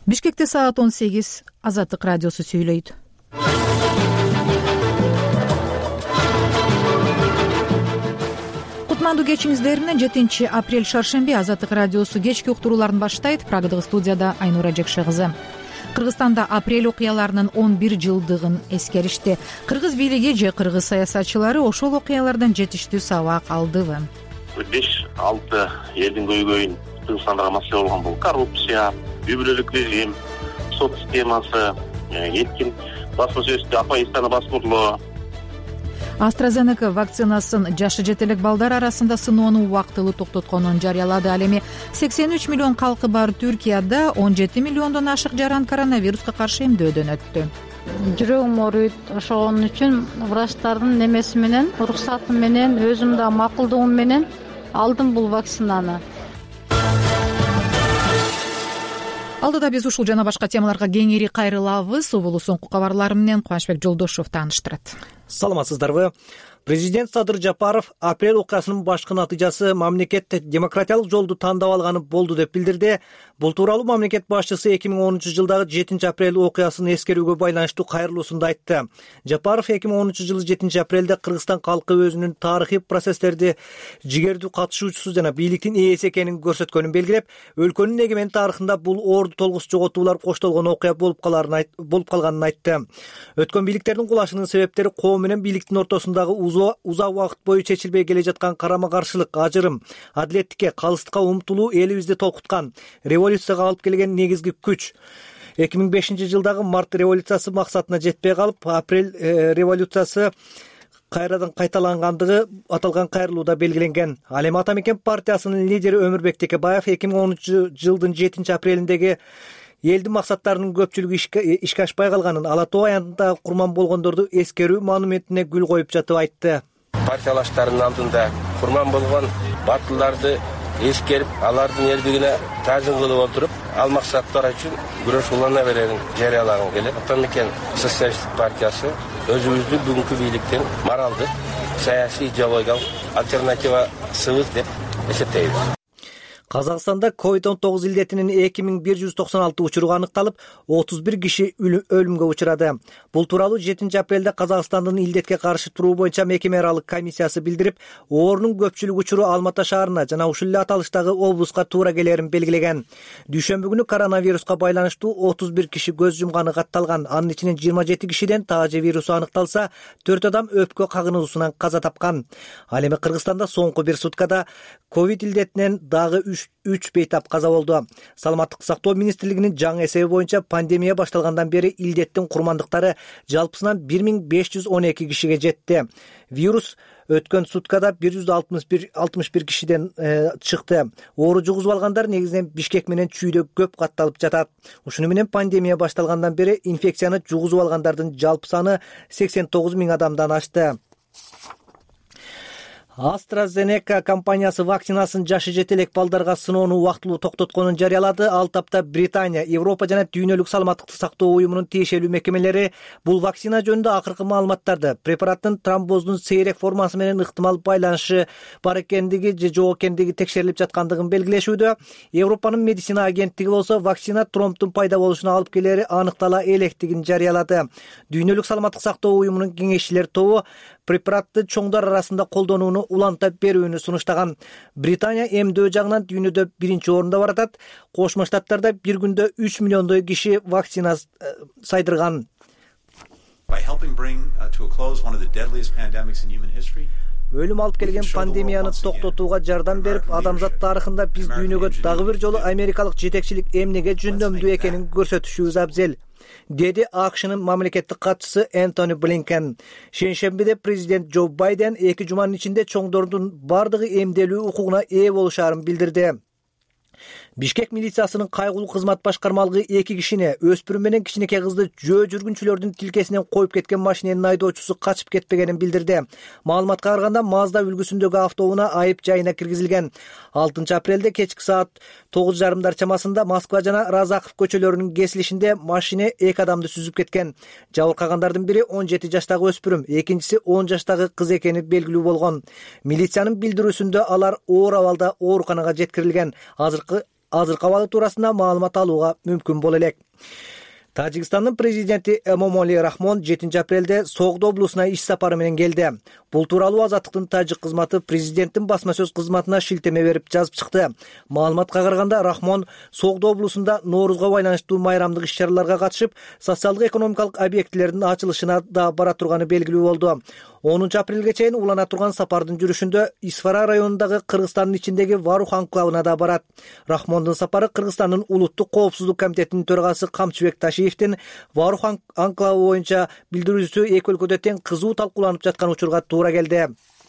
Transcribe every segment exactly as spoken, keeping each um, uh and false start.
Бишкекте саат он сегиз. Азаттык радиосу сүйлөйт. Кутмандуу кечиңиздер менен жетинчи апрель шаршемби Азаттык радиосу кечки уктурууларын баштайт. Прагадагы студияда Айнура Жекше кызы. Кыргызстанда апрель окуяларынын он бир жылдыгын эскеришти. Кыргыз бийлиги же кыргыз саясатчылары ошол окуялардан жетиштүү сабак алдыбы? беш алты элдин көйгөйүн Кыргызстандагы маселе болгон бул коррупция, үй бүлөлүк режим, сот системасы, эркин басма сөздү апайыстаны баскырлоо. AstraZeneca вакцинасын жашы жете элек балдар арасында сыноону убактылуу токтотконун жарыялады. Ал эми сексен үч миллион калкы бар Түркияда он жети миллиондон ашык жаран коронавируска каршы эмдөөдөн өттү. Жүрөгүм ооруйт, ошон үчүн врачтардын немеси менен, уруксаты менен, өзүм да макулдугум менен алдым бул вакцинаны. Алдыда биз ушул жана башка темаларга кеңири кайрылабыз. Убулу соңку кабарлары менен Кубанычбек Жолдошов тааныштырат. Саламатсыздарбы? Президент Садыр Жапаров апрель окуясынын башкы натыйжасы мамлекет демократиялык жолду тандап алганы болду деп билдирди. Бул тууралуу мамлекет башчысы эки миң онунчу жылдагы жетинчи апрель окуясын эскерүүгө байланыштуу кайрылуусунда айтты. Жапаров эки миң онунчу жылы жетинчи апрелде Кыргызстан калкы өзүнүн тарыхый процесстерди жигердүү катышуучусу жана бийликтин ээси экенин көрсөткөнүн белгилеп, өлкөнүн эгемен тарыхында бул орду толгус жоготуулар коштолгон окуя болуп калганын айтты. Өткөн бийликтердин кулашынын себептери коом менен бийликтин ортосундагы узак убакыт бою чечилбей келе жаткан карама-каршылык, ажырым, адилеттикке, калыстыкка умтулуу элибизди толкуткан, революцияга алып келген негизги күч. эки миң бешинчи жылдагы март революциясы максатына жетпей калып, апрель революциясы кайрадан кайталангандыгы аталган кайрылууда белгиленген. Ал эми Ата Мекен партиясынын лидери Өмүрбек Текебаев эки миң онунчу жылдын жетинчи апрелиндеги элдин максаттарынын көпчүлүгү ишке ашпай калганын, Ала Тоо аянтында курман болгондорду эскерүү монументине гүл коюп жатып айтты. Партиялаштардын алдында курман болгон батылдарды эскерип, алардын эрдигине таазим кылып отуруп, ал максаттар үчүн күрөш улана берерин жарыялагым келет. Ата Мекен социалисттик партиясы өзүбүздүн бүгүнкү бийликтин моралдык, саясий, идеологиялык альтернативасыбыз деп эсептейбиз. Казакстанда ковид он тогуз илдетинин эки миң бир жүз токсон алты учуругу аныкталып, отуз бир киши өлүмгө учурады. Бул тууралуу жетинчи апрелде Казакстандын илдетке каршы туруу боюнча мекеме аралык комиссиясы билдирип, оорунун көпчүлүк учуру Алматы шаарына жана ушул эле аталыштагы облуска туура келерин белгилеген. Дүйшөмбү күнү коронавируска байланыштуу отуз бир киши көз жумганы катталган. Анын ичинен жыйырма жети кишиден таажы вирусу аныкталса, төрт адам өпкө кагынуусунан каза тапкан. Ал эми Кыргызстанда соңку бир суткада ковид илдетинен дагы үч бейтап каза болду. Саламаттык сактоо министрлигинин жаңы эсеби боюнча пандемия башталгандан бери илдеттин курмандыктары жалпысынан бир миң беш жүз он эки кишиге жетти. Вирус өткөн суткада бир жүз алтымыш бир кишиден э, чыкты. Оору жугузуп алгандар негизинен Бишкек менен Чүйдө көп катталып жатат. Ушуну менен пандемия башталгандан бери инфекцияны жугузуп алгандардын жалпы саны сексен тогуз миң адамдан ашты. AstraZeneca компаниясы вакцинасын жашы жете элек балдарга сыноону убактылуу токтотконун жарыялады. Ал тапта Британия, Европа жана Дүйнөлүк саламаттыкты сактоо уюмунун тиешелүү мекемелери бул вакцина жөнүндө акыркы маалыматтарды, препараттын тромбоздун сейрек формасы менен ыктымал байланышы бар экендиги же жок экендиги текшерилип жаткандыгын белгилешүүдө. Европанын медицина агенттиги болсо вакцина тромбдун пайда болушуна алып келери аныктала электигин жарыялады. Дүйнөлүк саламаттык сактоо уюмунун кеңешчилер тобу препаратты чоңдар арасында колдонууну улантып берүүнү сунуштаган. Британия эмдөө жагынан дүйнөдө биринчи орунда баратат. Кошмо Штаттарда бир күндө үч миллиондой киши вакцина сайдырган. Өлүм алып келген пандемияны токтотууга жардам берип, адамзат тарыхында биз дүйнөгө дагы бир жолу америкалык жетекчилик эмнеге жөндөмдүү экенин көрсөтүшүбүз абзел, деди АКШнын мамлекеттик катчысы Энтони Блинкен. Шейшембиде президент Джо Байден эки жуманын ичинде чоңдордун бардыгы эмделүү укугуна ээ болушаарын билдирди. Бишкек милициясынын кайгылуу кызмат башкармалыгы эки кишини, өспүрүм менен кичинекей кызды жөө жүргүнчүлөрдүн тилкесинен коюп кеткен машиненин айдоочусу качып кетпегенин билдирди. Маалыматка караганда Mazda үлгүсүндөгү автоунаа айып жайына киргизилген. алтынчы апрелде кечки саат тогуз жарымдар чамасында Москва жана Разаков көчөлөрүнүн кесилишинде машина эки адамды сүзүп кеткен. Жабыркагандардын бири он жети жаштагы өспүрүм, экинчиси он жаштагы кыз экени белгилүү болгон. Милициянын билдирүүсүндө алар оор абалда ооруканага жеткирилген. Азыркы азыркы абалы туурасында маалымат алууга мүмкүн боло элек. Тажикстандын президенти Эмомали Рахмон жетинчи апрелде Согд облусуна иш сапары менен келди. Бул тууралуу Азаттыктын тажик кызматы президенттин басма сөз кызматына шилтеме берип жазып чыкты. Маалыматка караганда Рахмон Согд облусунда Ноорузга байланыштуу майрамдык иш-чараларга катышып, социалдык экономикалык объектилердин ачылышына да бара турганы белгилүү болду. онунчу апрелге чейин улана турган сапардын жүрүшүндө Исфара районундагы Кыргызстандын ичиндеги Варух анклавына да барат. Рахмондун сапары Кыргызстандын улуттук коопсуздук комитетинин төрагасы Камчыбек Ташиевдин Варух анклавы боюнча билдирүүсү эки өлкөдө тең кызуу талкууланып жаткан учурга туура келди.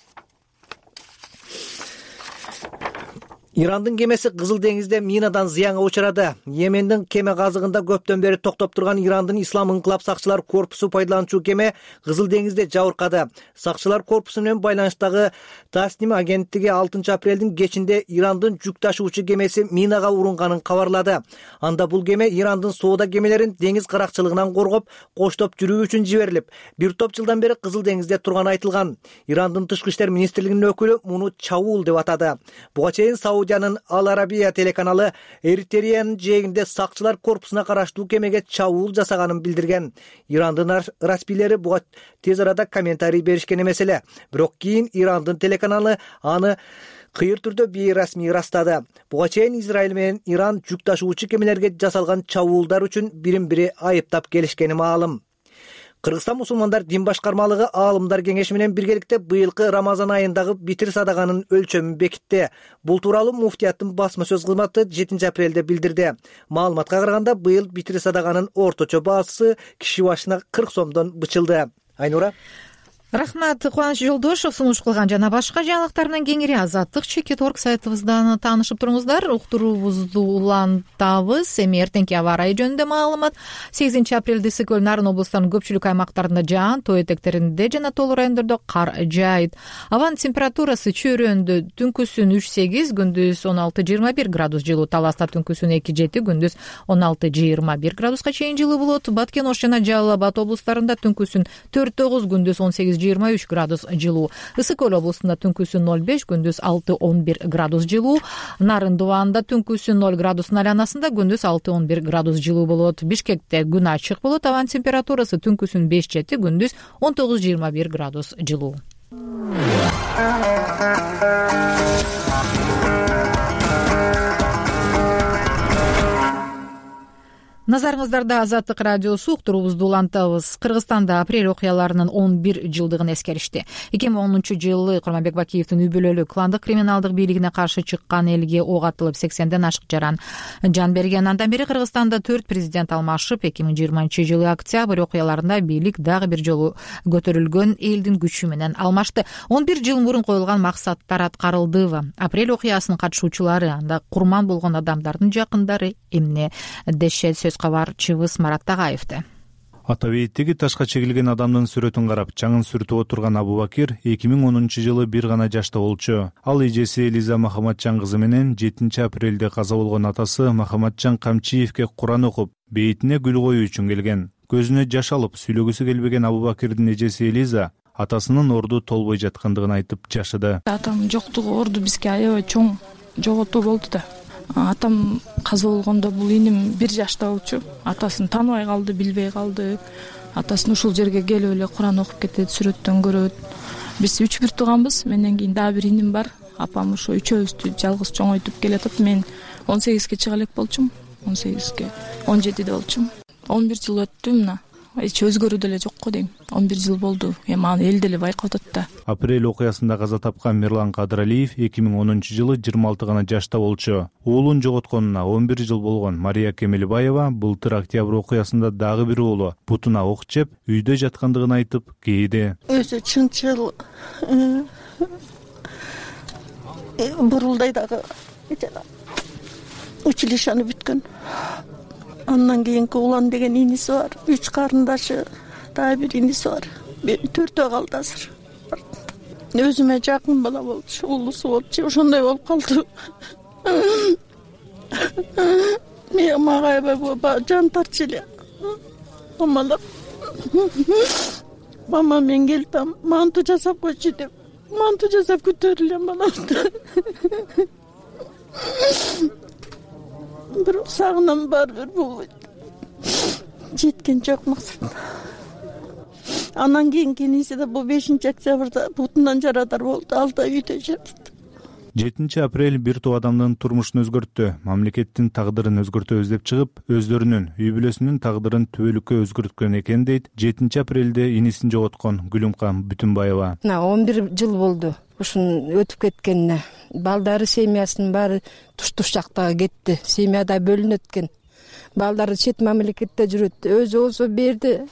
Ирандын кемеси Кызыл деңизде минадан зыянга учурады. Йемендин кеме казыгында көптөн бери токтоп турган Ирандын Ислам ыңкылап сакчылар корпусу пайдалануучу кеме Кызыл деңизде жабыркады. Сакчылар корпусу менен байланыштагы Тасним агенттиги алтынчы апрелдин кечинде Ирандын жүк ташуучу кемеси минага урунганын кабарлады. Анда бул кеме Ирандын соода кемелерин деңиз каракчылыгынан коргоп, коштоп жүрүү үчүн жиберилип, бир топ жылдан бери Кызыл деңизде турганы айтылган. Ирандын тышкы иштер министрлигинин өкүлү муну чабуул деп атады. Буга чейин Саудиянын Ал Арабия телеканалы Эритреянын жээгинде сакчылар корпусуна караштуу кемеге чабуул жасаганын билдирген. Ирандын расмийлери буга тез арада комментарий беришкен эмес эле. Бирок кийин Ирандын телеканалы аны кыйыр түрдө бейрасмий ырастады. Буга чейин Израиль менен Иран жүк ташуучу кемелерге жасалган чабуулдар үчүн бирин-бири айыптап келишкени маалым. Кыргызстан мусулмандар дин башкармалыгы аалымдар кеңеши менен биргеликте быйылкы Рамазан айындагы битир садаганын өлчөмүн бекитти. Бул тууралуу муфтияттын басма сөз кызматы жетинчи апрелде билдирди. Маалыматка караганда быйыл битир садаганын орточо баасы киши башына кырк сомдон бычылды. Айнура. Рахмат, Кубаныч Жолдошов сунуш кылган жана башка жаңылыктар менен кеңири Азаттык чекит орг сайтыбыздан таанышып туруңуздар. Уктуруубузду улантабыз. Эми эртеңки аба ырайы жөнүндө маалымат. сегизинчи апрелде ысык көл, Нарын облустарынын көпчүлүк аймактарында жаан, тоо этектеринде жана тоолуу райондордо кар жаайт. Абанын температурасы чөйрөндө түнкүсүн үч сегиз, күндүз он алты жыйырма бир градус жылуу, Таласта түнкүсүн эки жети, күндүз он алты жыйырма бир градуска чейин жылуу болот. Баткен Ош жана Жалал Абад облустарында түнкүсүн төрт тогуз, күндүз он сегиз жыйырма үч градус жылуу. Ысык көл облусунда түнкүсүн ноль беш, күндүз алты он бир градус жылуу. Нарын Дубаанда түнкүсүн ноль градустун айланасында, күндүз алты он бир градус жылуу болот. Бишкекте күн ачык болот. Абанын температурасы түнкүсүн беш жети, күндүз он тогуз жыйырма бир градус жылуу. Назарыңыздарда Азаттык радиосу. Уктуруубузду улантабыз. Кыргызстанда апрель окуяларынын он бир жылдыгын эскеришти. эки миң онунчу жылы Курманбек Бакиевдин үй бүлөлүк кландык криминалдык бийлигине каршы чыккан элге ок атылып сексенден ашык жаран жан берген. Андан бери Кыргызстанда төрт президент алмашып, эки миң жыйырманчы жылы октябрь окуяларында бийлик дагы бир жолу көтөрүлгөн элдин күчү менен алмашты. он бир жыл мурун коюлган максаттар аткарылдыбы? Апрель окуясынын катышуучулары, анда курман болгон адамдардын жакындары эмне дешет? Сөз кабарчыбыз Марат Тагаевде. Атабейттеги ташка чегилген адамдын сүрөтүн карап чаңын сүртүп отурган Абубакир эки миң онунчу жылы бир гана жашта болчу. Ал эжеси Элиза Махаматжан кызы менен жетинчи апрелде каза болгон атасы Махаматжан Камчиевке Куран окуп, бейитине гүл коюу үчүн келген. Көзүнө жаш алып сүйлөгүсү келбеген Абубакирдин эжеси Элиза атасынын орду толбой жаткандыгын айтып жашыды. Атам жоктугу орду бизге аябай чоң жоготуу болду да. Атам каза болгондо бул иним бир жашта болчу. Атасын тааныбай калды, билбей калды. Атасын ушул жерге келип эле Куран окуп кетет, сүрөттөн көрөт. Биз үч бир тууганбыз. Менден кийин дагы бир иним бар. Апам ошо үчөөбүздү жалгыз чоңойтуп келатат. Мен он сегизге чыга элек болчумун. он сегизге, он жетиде болчумун. он бир жыл өттү мына. Эч өзгөрүү деле жокко дейм. он бир жыл болду. Эми аны эл деле байкап атат да. Апрель окуясында каза тапкан Мирлан Кадыралиев эки миң онунчу жылы жыйырма алты гана жашта болчу. Уулун жоготконуна он бир жыл болгон Мария Кемелбаева былтыр октябрь окуясында дагы бир уулу бутуна ок жеп үйдө жаткандыгын айтып кейди. Өзү чынчыл бурулдай дагы училищаны бүткөн. Андан кийинки Улан деген иниси бар. Үч карындашы, дагы бир иниси бар. Төртөө калды азыр. Өзүмө жакын бала болчу, уулусу болчу, ошондой болуп калды. Мен мага аябай жан тартчу эле. Амалап. Мама мен келдим, манту жасап койчу деп. Манту жасап көтөрүлөм баламды. бирок сагынам баары бир бул жеткен жок максатына. Анан кийинки иниси да бул бешинчи октябрда бутунан жарадар болду, ал да үйдө жатты. жетинчи апрель бир топ адамдын турмушун өзгөрттү. Мамлекеттин тагдырын өзгөртөбүз деп чыгып, өздөрүнүн, үй бүлөсүнүн тагдырын түбөлүккө өзгөрткөн экен дейт жетинчи апрелде инисин жоготкон Гүлүмкан Бүтүнбаева. он бир жыл болду ушун өтүп кеткенине. Балдары, семьясынын баары туш-туш жактага кетти. Семьяда бөлүнөт экен. Балдары чет мамлекетте жүрөт. Өзү болсо берди.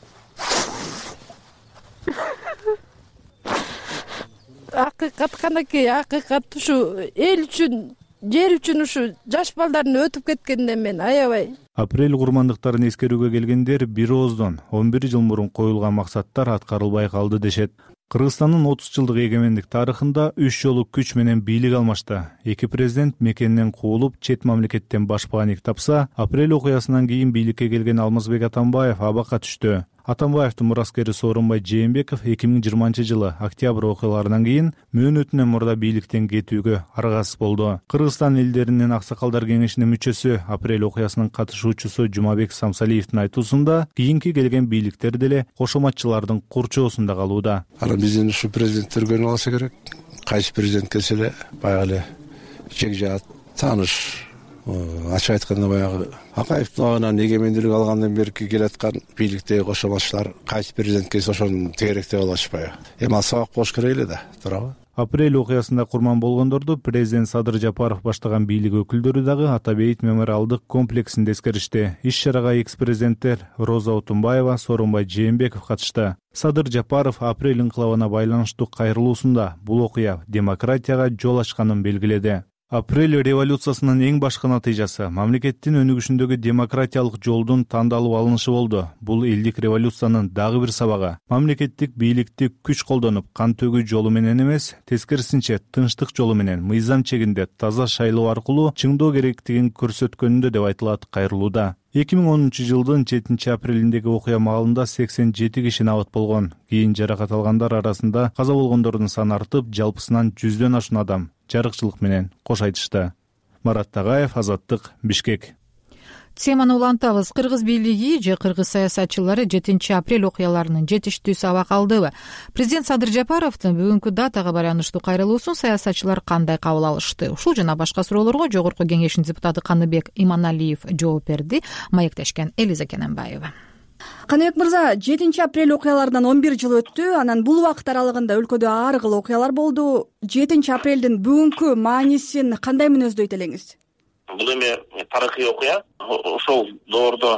Акыйкат канакей, акыйкат ушу эл үчүн, жер үчүн ушу жаш балдардын өтүп кеткенине мен аябай. Апрель курмандыктарын эскерүүгө келгендер бир ооздон он бир жыл мурун коюлган максаттар аткарылбай калды дешет. Кыргызстандын отуз жылдык эгемендик тарыхында үч жолу күч менен бийлик алмашты. Эки президент мекенинен куулуп, чет мамлекеттен башпааник тапса, апрель окуясынан кийин бийликке келген Алмазбек Атамбаев абакка түштү. Атамбаевдин мураскери Сооронбай Жээнбеков эки миң жыйырманчы жылы октябрь окуяларынан кийин мөөнөтүнөн мурда бийликтен кетүүгө аргасыз болду. Кыргызстан элдеринин аксакалдар кеңешинин мүчөсү, апрель окуясынын катышуучусу Жумабек Самсалиевдин айтуусунда, кийинки келген бийликтер деле кошоматчылардын курчоосунда калууда. Анан бизден ушу президенттер көрүнүп алса керек. Кайсы президент келсе эле баягы эле жек-жаат тааныш. Ачык айтканда баягы Акаевдин абынан эгемендүүлүк алгандан берки келаткан бийликтеги кошоматчылар кайсы президент келсе ошону тегеректеп алып атышпайбы. Эми ал сабак болуш керек эле да, туурабы? Апрель окуясында курман болгондорду президент Садыр Жапаров баштаган бийлик өкүлдөрү дагы Атабейит мемориалдык комплексинде эскеришти. Иш-чарага экс-президенттер Роза Отунбаева, Сооронбай Жээнбеков катышты. Садыр Жапаров апрель инкылабына байланыштуу кайрылуусунда бул окуя демократияга жол ачканын белгиледи. Апрель революциясынын эң башкы натыйжасы мамлекеттин өнүгүшүндөгү демократиялык жолдун тандалып алынышы болду. Бул элдик революциянын дагы бир сабагы. Мамлекеттик бийликти күч колдонуп, кан төгүү жолу менен эмес, тескерисинче тынчтык жолу менен мыйзам чегинде таза шайлоо аркылуу чыңдоо керектигин көрсөткөнүндө деп айтылат кайрылууда. эки миң онунчу жылдын жетинчи апрелиндеги окуя маалында сексен жети киши набат болгон. Кийин жаракат алгандар арасында каза болгондордун саны артып, жалпысынан жүздөн ашуун адам жарыкчылык менен кош айтышты. Марат Тагаев, Азаттык, Бишкек. Теманы улантабыз. Кыргыз бийлиги же кыргыз саясатчылары жетинчи апрель окуяларынын жетиштүү сабак алдыбы? Президент Садыр Жапаровдун бүгүнкү датага байланыштуу кайрылуусун саясатчылар кандай кабыл алышты? Ушул жана башка суроолорго Жогорку Кеңештин депутаты Каныбек Иманалиев жооп берди. Маектешкен Элиза Кененбаева. Каныбек мырза, жетинчи апрель окуяларынан он бир жыл өттү. Анан бул убакыт аралыгында өлкөдө ар кыл окуялар болду. жетинчи апрелдин бүгүнкү маанисин кандай мүнөздөйт элеңиз? Бул эми тарыхый окуя. Ошол доордо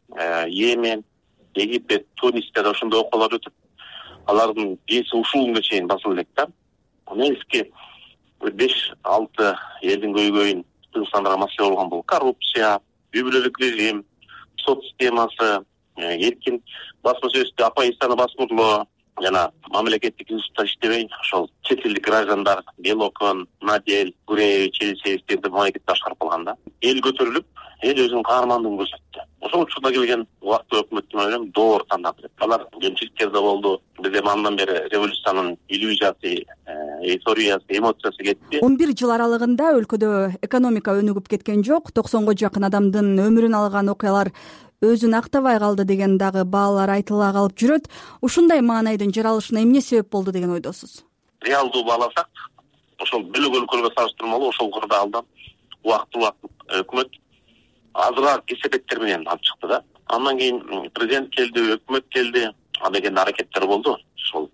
Йемен, Египет, Тунисте да ошондой окуялар өтүп, алардын эси ушул күнгө чейин басыла элек да. Негизги беш алты элдин көйгөйүн Кыргызстанда маселе болгон бул коррупция, үй бүлөлүк режим, сот системасы, эркин басма сөздү апайыстаны басмырлоо жана мамлекеттик институттар иштебей, ошол чет элдик граждандар Белокон, Надель, Гуревич, Елисеевдерди мамлекетте башкарып калган да. Эл көтөрүлүп, эл өзүнүн каармандыгын көрсөттү. Ошол учурда келген убакыт өкмөттүн ойлойм доор тандады. Алар кемчиликтер да болду. Биз эми андан бери революциянын иллюзиясы, эйфориясы, эмоциясы кетти. он бир жыл аралыгында өлкөдө экономика өнүгүп кеткен жок. токсонго жакын адамдын өмүрүн алган окуялар өзүн актабай калды деген дагы баалар айтыла калып жүрөт. Ушундай маанайдын жаралышына эмне себеп болду деген ойдосуз? Реалдуу бааласак, ошол бөлөк өлкөлөргө салыштырмалуу ошол кырдаалда убактылуу өкмөт азыраак кесепеттер менен алып чыкты да. Андан кийин президент келди, өкмөт келди, андай кенде аракеттер болду. Ошол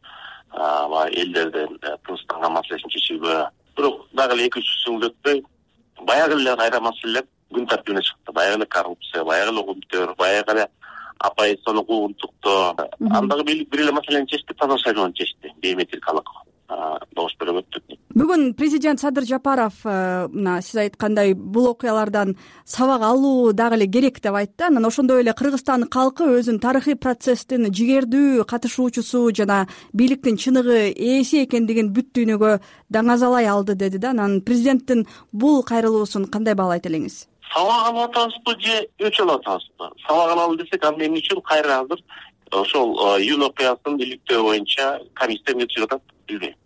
элдердин тынчтанган маселесин чечүүгө. Бирок дагы эле эки үч жыл өтпөй баягы эле кайра маселелер күн тартибине чыкты. Баягы эле коррупция, баягы эле угунтөр, баягы эле апай сону куугунтуктоо. Андагы бийлик бир эле маселени чечти, таза шайлоону чечти. Бейметилкалык добуш берип өттүк. Бүгүн президент Садыр Жапаров мына сиз айткандай бул окуялардан сабак алуу дагы эле керек деп айтты. Анан ошондой эле Кыргызстан калкы өзүнүн тарыхый процесстин жигердүү катышуучусу жана бийликтин чыныгы ээси экендигин бүт дүйнөгө даңазалай алды деди да. Анан президенттин бул кайрылуусун кандай баалайт элеңиз? Сабак алып атабызбы же өч алып атабызбы? Сабак алалы десек, анда эмне үчүн кайра азыр ошол июнь окуясын иликтөө боюнча комиссия эмне деп жатат билбейм.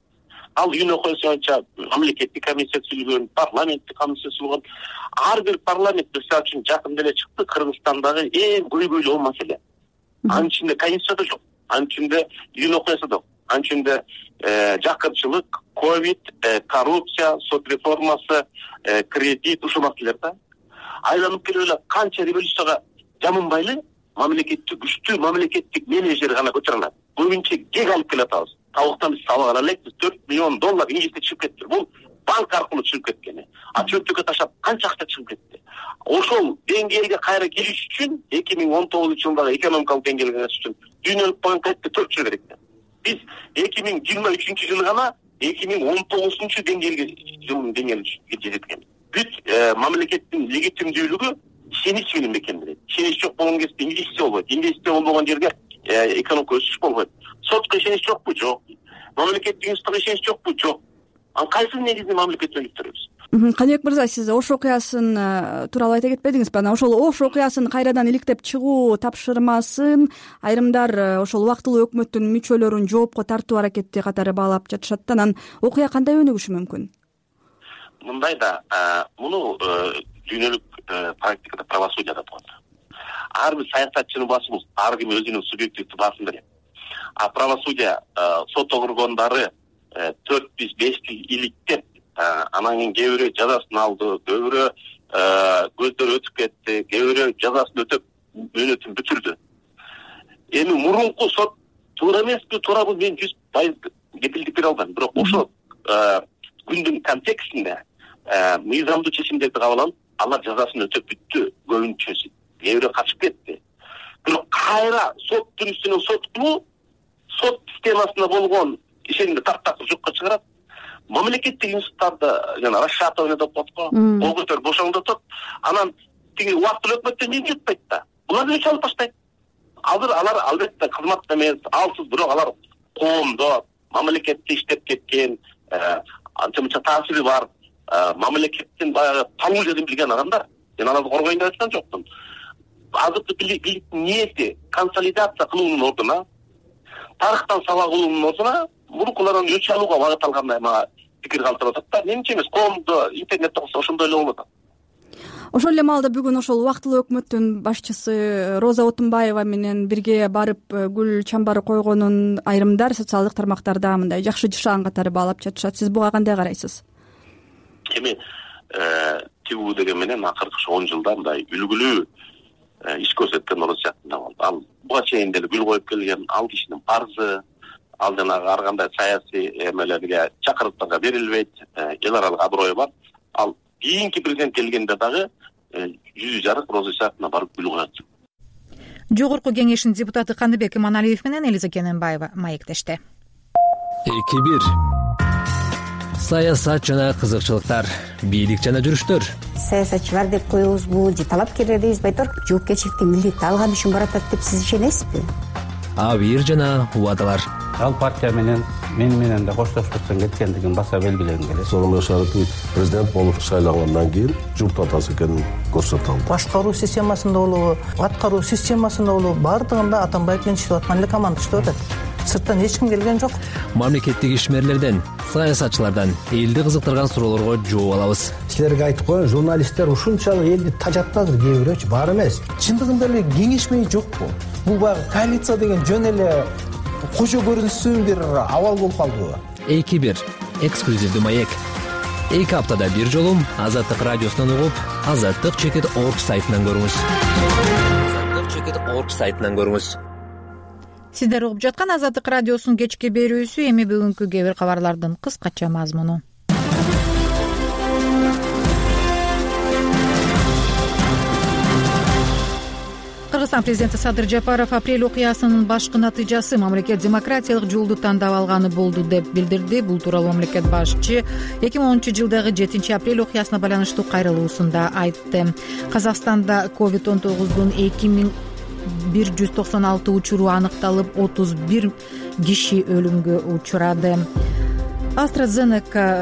ал үйүн окуясы боюнча мамлекеттик комиссия түзүлгөн, парламенттик комиссия түзүлгөн. Ар бир парламент мисалы үчүн жакында эле чыкты Кыргызстандагы эң көйгөйлүү маселе. Анын ичинде конституция да жок, анын ичинде үйүн окуясы да жок, анын ичинде жакынчылык, ковид, коррупция, сот реформасы, кредит ушул маселелер да. Айланып келип эле канча революцияга жамынбайлы мамлекеттик күчтүү мамлекеттик менеджер гана көтөрө алат. Көбүнчө кек алып келатабыз. Табактан биз сабак ала элекпиз, төрт миллион доллар инвестиция чыгып кетти. Бул банк аркылуу чыгып кеткен. А чөптүккө таштап канча акча чыгып кетти. Ошол деңгээлге кайра келиш үчүн эки миң он тогузунчу жылдагы экономикалык деңгээлге келиш үчүн дүйнөлүк банк айтты төрт жыл керек. Биз эки миң жыйырма үчүнчү жылы гана эки миң он тогузунчу деңгээлге жылдын деңгээлге жеткен. Бүт мамлекеттин легитимдүүлүгү ишенич менен бекемделет. Ишенич жок болгон кезде инвестиция болбойт. Инвестиция болбогон жерге экономика өсүш болбойт. Сотко ишенич жокпу? Жок. Мамлекеттик институтка ишенич жокпу? Жок. Анан кайсы негизинде мамлекет өнүктүрөбүз? Каныбек мырза, сиз Ош окуясын тууралуу айта кетпедиңизби? Анан ошол Ош окуясын кайрадан иликтеп чыгуу тапшырмасын айрымдар ошол убактылуу өкмөттүн мүчөлөрүн жоопко тартуу аракети катары баалап жатышат да. Анан окуя кандай өнүгүшү мүмкүн? Мындай да, муну дүйнөлүк практикада правосудияда болот. Ар бир саясатчынын баасы бул, ар ким өзүнүн субъективдүү баасын берет. А правосудия сот огургондары төрт биз бешти иликтеп, анан кийин кээ бирөө жазасын алды, кээ бирөө көздөр өтүп кетти, кээ бирөө жазасын өтөп мөөнөтүн бүтүрдү. Эми мурунку сот туура эмеспи, туурабы, мен жүз пайыз кепилдик бере албайм. Бирок ошол күндүн контекстинде мыйзамдуу чечимдерди кабыл алып, алар жазасын өтөп бүттү, көбүнчөсү. Кээ бирөө качып кетти. Бирок кайра соттун үстүнөн сот кылуу сот системасында болгон ишенимди таптакыр жокко чыгарат. Мамлекеттик институттарды жана расшатывание деп коет го, кол көтөрүп бошоңдотот. Анан тиги убактылуу өкмөттөн эмне жетпейт да. Булар өч алып баштайт. Азыр алар албетте кызматта эмес, алсыз, бирок алар коомдо, мамлекетте иштеп кеткен, анча мынча таасири бар, мамлекеттин баягы табуу жерин билген адамдар. Мен аларды коргойн деп айткан жокмун. Азыркы бийликтин ниети консолидация кылуунун ордуна, тарыхтан сабак алуунун ордуна мурункулардан өч алууга багыт алгандай мага пикир калтырып атат да. Менимче эмес, коомдо интернетте болсо ошондой эле болот. Ошол эле маалда бүгүн ошол убактылуу өкмөттүн башчысы Роза Отунбаева менен бирге барып гүл чамбары койгонун айрымдар социалдык тармактарда мындай жакшы жышаан катары баалап жатышат. Сиз буга кандай карайсыз? Эми тигүү деген менен акыркы он жылда мындай үлгүлүү иш көрсөткөн орус сыяктуу болду. Ал буга чейин деле гүл коюп келген, ал кишинин парзы, ал жанагы ар кандай саясий эмелерге чакырыктарга берилбейт, эл аралык аброю бар. Ал кийинки президент келгенде дагы жүзү жарык Роза сыяктууна барып гүл коет. Жогорку кеңештин депутаты Каныбек Иманалиев менен Элиза Кененбаева маектешти. эки бир саясат жана кызыкчылыктар, бийлик жана жүрүштөр. Саясатчылар деп коебузбу же талапкерлер дейбиз, айтор жоопкерчиликти милдетти алган үчүн баратат деп сиз ишенесизби? Абийир жана убадалар. Ал партия менен мен менен да коштошпостон кеткендигин баса белгилегим келет. Сооронбай Шарипович президент болуп шайлангандан кийин журт атасы экенин көрсөтө алды. Башкаруу системасында болобу, аткаруу системасында болобу, бардыгында Атамбаев менен иштеп аткан эле команда иштеп атат. Сырттан эч ким келген жок. Мамлекеттик ишмерлерден, саясатчылардан элди кызыктырган суроолорго жооп алабыз. Силерге айтып коеюн, журналисттер ушунчалык элди тажатты азыр, кээ бирөөчү бар эмес. Чындыгында эле кеңешмей жокпу? Бул баягы коалиция деген жөн эле кожо көрүнсүн бир абал болуп калдыбы? эки бир эксклюзивдүү маек. эки аптада бир жолу Азаттык радиосунан угуп, азаттык чекит точка орг сайтынан көрүңүз. азаттык чекит точка орг сайтынан көрүңүз. Сиздер угуп жаткан Азаттык радиосунун кечки берүүсү. Эми бүгүнкү кээ бир кабарлардын кыскача мазмуну. Кыргызстан президенти Садыр Жапаров апрель окуясынын башкы натыйжасы мамлекет демократиялык жолду тандап алганы болду деп билдирди. Бул тууралуу мамлекет башчы эки миң онунчу жылдагы жетинчи апрель окуясына байланыштуу кайрылуусунда айтты. Казакстанда ковид он тогуздун эки миң бир жүз токсон алты учуру аныкталып, отуз бир киши өлүмгө учурады. AstraZeneca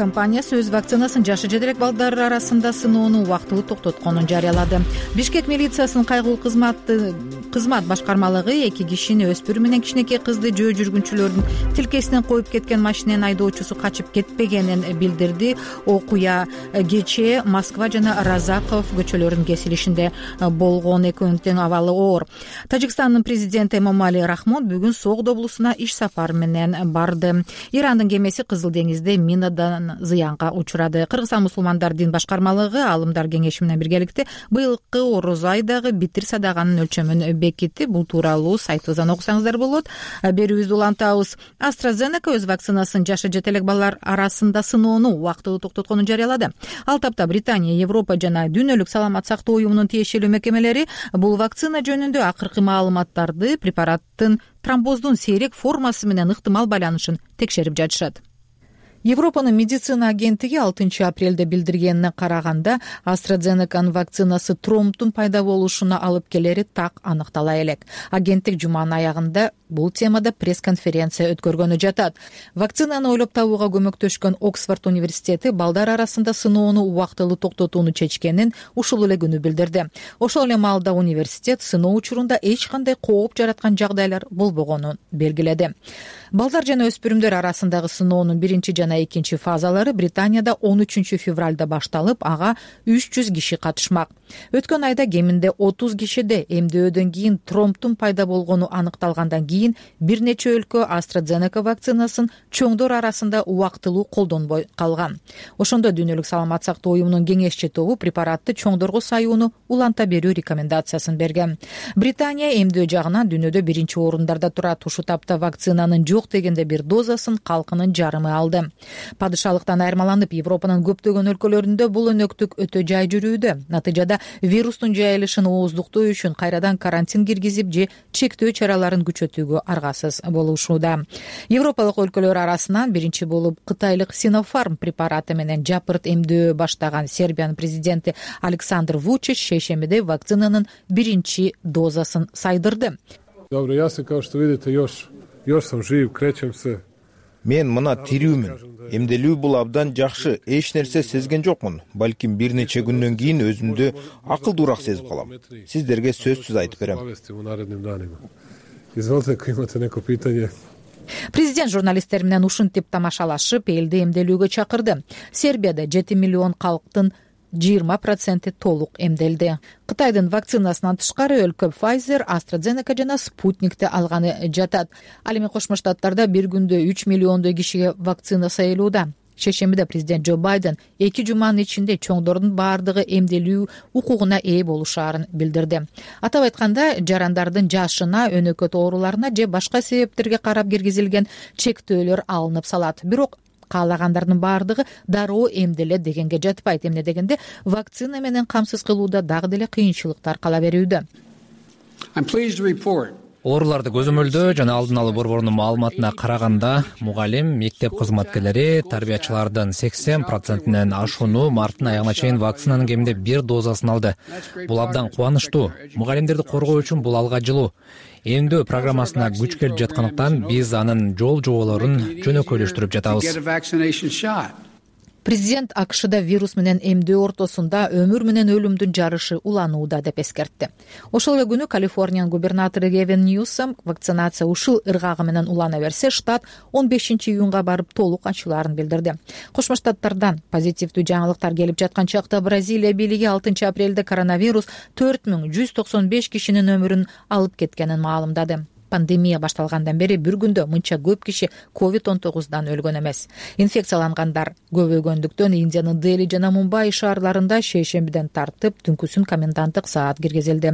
компаниясы өз вакцинасын жашы жетелек балдар арасында сыноону убактылуу токтотконун жарыялады. Бишкек милициясынын кайгылуу кызматы кызмат башкармалыгы эки кишини, өспүрүм менен кичинекей кызды жөө жүргүнчүлөрдүн тилкесинен коюп кеткен машинанын айдоочусу качып кетпегенин билдирди. Окуя кечээ Москва жана Разаков көчөлөрүнүн кесилишинде болгон. Экөөнүн тең абалы оор. Тажикстандын президенти Эмомали Рахмон бүгүн Согд облусуна иш сапары менен барды. Ирандын кемеси Кызыл деңизде минадан зыянга учурады. Кыргызстан мусулмандар дин башкармалыгы Аалымдар кеңеши менен биргеликте быйылкы Ороз айдагы битир садаганын өлчөмүн бекитти. Бул тууралуу сайтыбыздан окусаңыздар болот. Берүүбүздү улантабыз. AstraZeneca өз вакцинасын жашы жетелек балдар арасында сыноону убактылуу токтотконун жарыялады. Ал тапта Британия, Европа жана Дүйнөлүк саламат сактоо уюмунун тиешелүү мекемелери бул вакцина жөнүндө акыркы маалыматтарды препараттын тромбоздун сейрек формасы менен ыктымал байланышын текшерип жатышат. Европанын медицина агенттиги алтынчы апрелде билдиргенине караганда AstraZeneca'нын вакцинасы тромбдун пайда болушуна алып келери так аныктала элек. Агенттик жуманын аягында бул темада пресс-конференция өткөргөнү жатат. Вакцинаны ойлоп табууга көмөктөшкөн Оксфорд университети балдар арасында сыноону убактылуу токтотууну чечкенин ушул эле күнү билдирди. Ошол эле маалда университет сыноо учурунда эч кандай кооп жараткан жагдайлар болбогонун белгиледи. Балдар жана өспүрүмдөр арасындагы сыноонун биринчи жана экинчи фазалары Британияда он үчүнчү февралда башталып, ага үч жүз киши катышмак. Өткөн айда кеминде отуз кишиде эмдөөдөн кийин тромбдун пайда болгону аныкталгандан кийин бир нече өлкө AstraZeneca вакцинасын чоңдор арасында убактылуу колдонбой калган. Ошондо Дүйнөлүк саламат сактоо уюмунун кеңешчи тобу препаратты чоңдорго саюуну уланта берүү рекомендациясын берген. Британия эмдөө жагынан дүйнөдө биринчи орундарда турат. Ушул тапта вакцинанын жок дегенде бир дозасын калкынын жарымы алды. Падышалыктан айырмаланып, Европанын көптөгөн өлкөлөрүндө бул өнөктүк өтө жай жүрүүдө. Натыйжада вирустун жайылышын ооздуктоо үчүн кайрадан карантин киргизип же чектөө чараларын күчөтүүгө аргасыз болушууда. Европалык өлкөлөр арасынан биринчи болуп кытайлык Sinopharm препараты менен жапырт эмдөө баштаган Сербиянын президенти Александр Вучич шейшембиде вакцинанын биринчи дозасын сайдырды. Добро, я се као што видите još još sam živ, krećem se. Мен мына тирүүмүн. Эмделүү бул абдан жакшы. Эч нерсе сезген жокмун. Балким бир нече күндөн кийин өзүмдү акылдуураак сезип калам. Сиздерге сөзсүз айтып берем. Изволите, ако имате неко питање. Президент журналисттер менен ушинтип тамашалашып, элди эмделүүгө чакырды. Сербияда жети миллион калктын жыйырма проценти толук эмделди. Кытайдын вакцинасынан тышкары өлкө Pfizer, AstraZeneca жана Sputnik'ти алганы жатат. Ал эми Кошмо Штаттарда бир күндө үч миллиондой кишиге вакцина сайылууда. Шейшембиде президент Джо Байден эки жуманын ичинде чоңдордун баардыгы эмделүү укугуна ээ болушаарын билдирди. Атап айтканда, жарандардын жашына, өнөкөт ооруларына же башка себептерге карап киргизилген чектөөлөр алынып салат. Бирок каалагандардын баардыгы дароо эмделет дегенге жатпайт. Эмне дегенде вакцина менен камсыз кылууда дагы деле кыйынчылыктар кала берүүдө. Ооруларды көзөмөлдөө жана алдын алуу борборунун маалыматына караганда, мугалим, мектеп кызматкерлери, тарбиячылардын сексен процентинен ашууну марттын аягына чейин вакцинанын кеминде бир дозасын алды. Бул абдан кубанычтуу. Мугалимдерди коргоо үчүн бул алга жылуу. Эмдөө программасына күч келип жаткандыктан биз анын жол жоболорун жөнөкөйлөштүрүп жатабыз. Президент АКШда вирус менен эмдөө ортосунда өмүр менен өлүмдүн жарышы уланууда деп эскертти. Ошол эле күнү Калифорниянын губернатору Гевин Ньюсом вакцинация ушул ыргагы менен улана берсе, штат он бешинчи июнга барып толук ачылаарын билдирди. Кошмо Штаттардан позитивдүү жаңылыктар келип жаткан чакта Бразилия бийлиги алтынчы апрелде коронавирус төрт миң жүз токсон беш кишинин өмүрүн алып кеткенин маалымдады. Пандемия башталгандан бери бир күндө мынча көп киши ковид он тогуздан өлгөн эмес. Инфекциялангандар көбөйгөндүктөн Индиянын Дели жана Мумбай шаарларында шейшембиден тартып түнкүсүн коменданттык саат киргизилди.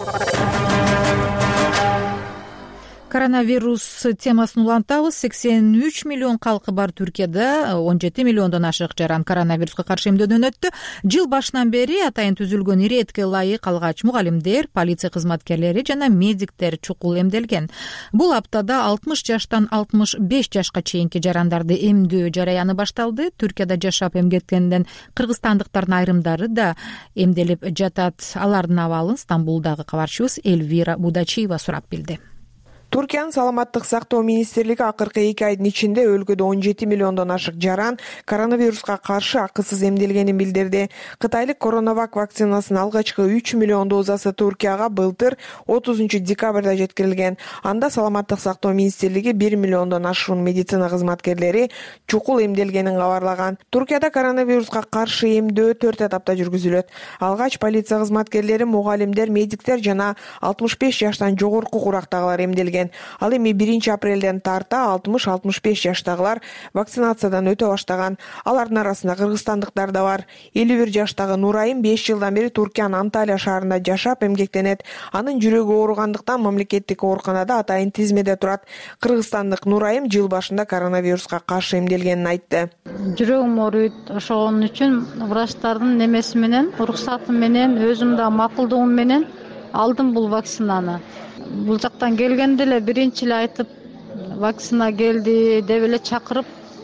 Коронавирус темасын улантабыз. сексен үч миллион калкы бар Түркияда он жети миллиондон ашык жаран коронавируска каршы эмдөөдөн өттү. Жыл башынан бери атайын түзүлгөн иретке ылайык алгач мугалимдер, полиция кызматкерлери жана медиктер чукул эмделген. Бул аптада алтымыш жаштан алтымыш беш жашка чейинки жарандарды эмдөө жараяны башталды. Түркияда жашап эмгеткенден кыргызстандыктардын айрымдары да эмделип жатат. Алардын абалын Стамбулдагы кабарчыбыз Эльвира Будачиева сурап билди. Туркиянын саламаттык сактоо министрлиги акыркы эки айдын ичинде өлкөдө он жети миллиондон ашык жаран коронавируска каршы акысыз эмделгенин билдирди. Кытайлык Коронавак вакцинасын алгачкы үч миллион дозасы Туркияга былтыр отузунчу декабрда жеткирилген. Анда саламаттык сактоо министрлиги бир миллиондон ашуун медицина кызматкерлери чукул эмделгенин кабарлаган. Туркияда коронавируска каршы эмдөө төрт этапта жүргүзүлөт. Алгач полиция кызматкерлери, мугалимдер, медиктер жана алтымыш беш жаштан жогорку курактагылар эмделген. Ал эми биринчи апрелден тарта алтымыш алтымыш беш жаштагылар вакцинациядан өтө баштаган. Алардын арасында кыргызстандыктар да бар. элүү бир жаштагы Нурайым беш жылдан бери Туркиянын Анталия шаарында жашап эмгектенет. Анын жүрөгү ооругандыктан мамлекеттик ооруканада атайын тизмеде турат. Кыргызстандык Нурайым жыл башында коронавируска каршы эмделгенин айтты. Жүрөгүм ооруйт, ошон үчүн врачтардын немеси менен, уруксаты менен, өзүм да макулдугум менен алдым бул вакцинаны. Бул жактан келгенде эле биринчи эле айтып, вакцина келди деп эле чакырып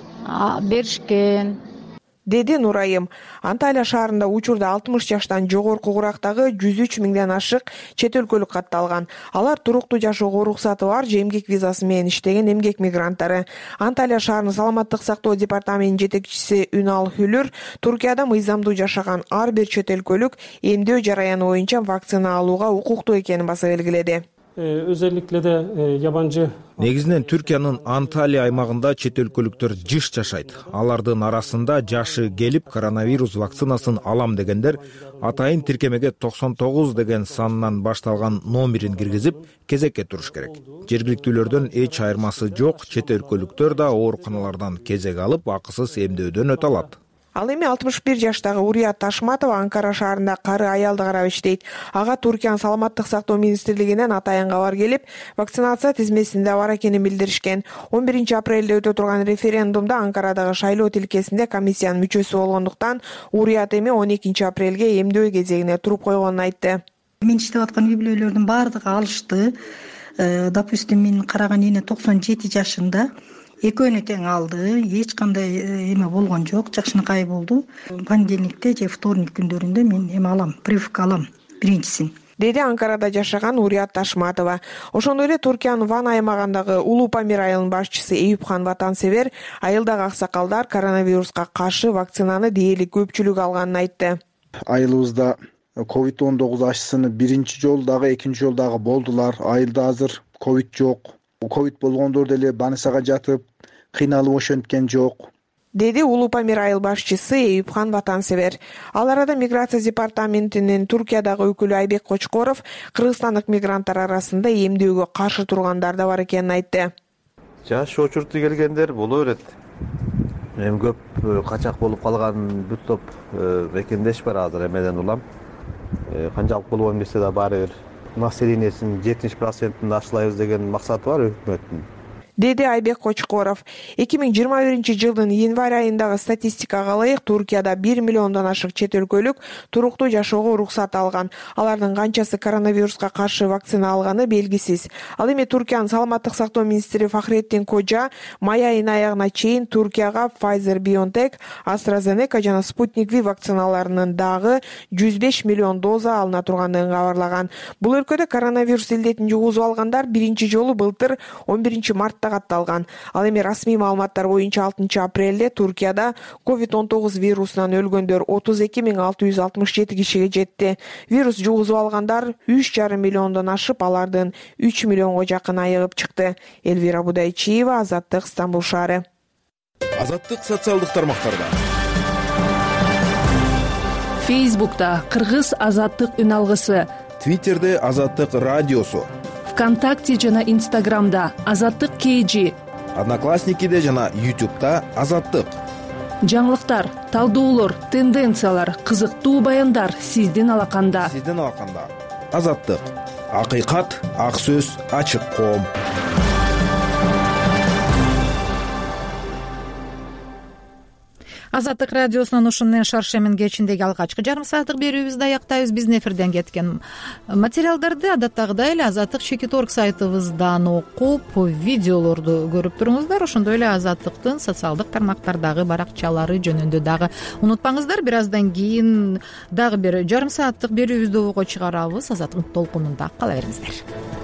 беришкен, деди Нурайым. Анталия шаарында учурда алтымыш жаштан жогорку курактагы жүз үч миңден ашык чет өлкөлүк катталган. Алар туруктуу жашоого уруксаты бар же эмгек визасы менен иштеген эмгек мигранттары. Анталия шаарынын саламаттык сактоо департаментинин жетекчиси Үнал Хүлүр Туркияда мыйзамдуу жашаган ар бир чет өлкөлүк эмдөө жараяны боюнча вакцина алууга укуктуу экенин баса белгиледи. Özellikle de yabancı Негизинен Түркиянын Анталия аймагында чет өлкөлүктөр жыш жашайт. Алардын арасында жашы келип коронавирус вакцинасын алам дегендер атайын тиркемеге токсон тогуз деген санынан башталган номерин киргизип кезекке туруш керек. Жергиликтүүлөрдөн эч айырмасы жок, чет өлкөлүктөр да ооруканалардан кезек алып акысыз эмдөөдөн өтө алат. Ал эми алтымыш бир жаштагы Урият Ташматова Анкара шаарында кары аялды карап иштейт. Ага Туркиянын саламаттык сактоо министрлигинен атайын кабар келип, вакцинация тизмесинде бар экенин билдиришкен. он биринчи апрелде өтө турган референдумда Анкарадагы шайлоо тилкесинде комиссиянын мүчөсү болгондуктан Урият эми он экинчи апрелге эмдөө кезегине туруп койгонун айтты. Мен иштеп аткан үй бүлөлөрдүн баардыгы алышты. Допустим, мен караган эне токсон жети жашында. Экөөнү тең алды, эч кандай эме болгон жок, жакшынакай болду. Понедельникте же вторник күндөрүндө мен эме алам, прививка алам, биринчисин. Деди Анкарада жашаган Урият Ташматова. Ошондой эле Туркиянын Ван аймагындагы Улуу Памир айылынын башчысы Эюпхан Ватансевер айылдагы аксакалдар коронавируска каршы вакцинаны дээрлик көпчүлүк алганын айтты. Айылыбызда ковид он тогуз ашысыны биринчи жолу дагы, экинчи жолу дагы болдулар. Айылда азыр ковид жок. Ковид болгондор деле больницага жатып, кыйналып ошенткен жок, деди Улуу Памир айыл башчысы Эюпхан Ватансевер. Ал арада миграция департаментинин Туркиядагы өкүлү Айбек Кочкоров кыргызстандык мигранттар арасында эмдөөгө каршы тургандар да бар экенин айтты. Жаш очурту келгендер боло берет. Эми көп качак болуп калган бүт топ бекендеш бар азыр эмеден улам. Канчалык болуп эмесе да баары бир населениесинин жетимиш процентин ачлайбыз деген максаты бар өкмөттүн, деди Айбек Кочкоров. эки миң жыйырма биринчи жылдын январь айындагы статистикага ылайык Туркияда бир миллиондон ашык чет өлкөлүк туруктуу жашоого уруксат алган. Алардын канчасы коронавируска каршы вакцина алганы белгисиз. Ал эми Туркиянын саламаттык сактоо министри Фахреттин Кожа май айынын аягына чейин Туркияга Pfizer-BioNTech, AstraZeneca жана Sputnik V вакциналарынын дагы жүз беш миллион доза алына тургандыгын кабарлаган. Бул өлкөдө коронавирус илдетин жугузуп алгандар биринчи жолу былтыр он биринчи мартта катталган. Ал эми расмий маалыматтар боюнча алтынчы апрелде Туркияда ковид он тогуз вирусунан өлгөндөр отуз эки миң алты жүз алтымыш жети кишиге жетти. Вирус жугузуп алгандар үч жарым миллиондон ашып, алардын үч миллионго жакын айыгып чыкты. Элвира Будайчиева, Азаттык, Стамбул шаары. Азаттык социалдык тармактарда. Фейсбукта Кыргыз Азаттык үн алгысы, Твиттерде Азаттык радиосу, ВКонтакте жана Инстаграмда Азаттык кей жи, Одноклассникиде жана Ютубта Азаттык. Жаңылыктар, талдоолор, тенденциялар, кызыктуу баяндар сиздин алаканда. Сиздин алаканда. Азаттык. Акыйкат, ак сөз, ачык коом. Азаттык радиосунун ушун менен шаршемин кечиндеги алгачкы жарым сааттык берүүбүздү аяктайбыз. Биздин эфирден кеткен материалдарды адаттагыдай эле Азаттык чекит точка орг сайтыбыздан окуп, видеолорду көрүп туруңуздар. Ошондой эле Азаттыктын социалдык тармактардагы баракчалары жөнүндө дагы унутпаңыздар. Бир аздан кийин дагы бир жарым сааттык берүүбүздү ого чыгарабыз. Азаттык толкунунда кала бериңиздер.